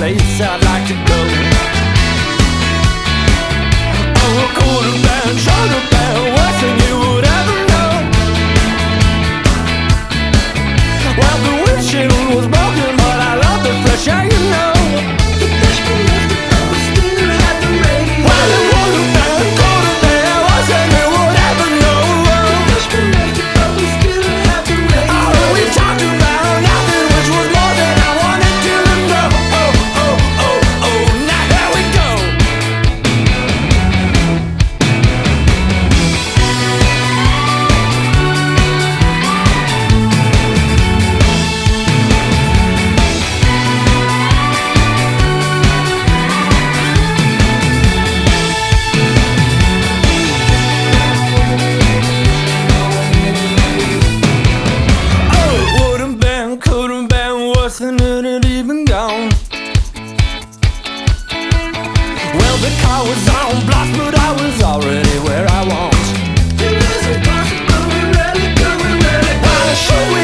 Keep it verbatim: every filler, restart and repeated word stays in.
place I'd like to go. Oh, it could have been, should have been worse than you would ever know. Well, the windshield was broken, but I love the fresh air, you know. The freshman left the door, still had the radio. Well, it would have been, could have been worse than you would ever know. The freshman left the door, still had the radio. Oh, we talked about nothing, which was more than I wanted to know. Oh, oh, oh, oh, now here we go. And it had even gone. Well, the car was on blast, but I was already where I want. It was impossible, we really could, we really could. Well, should we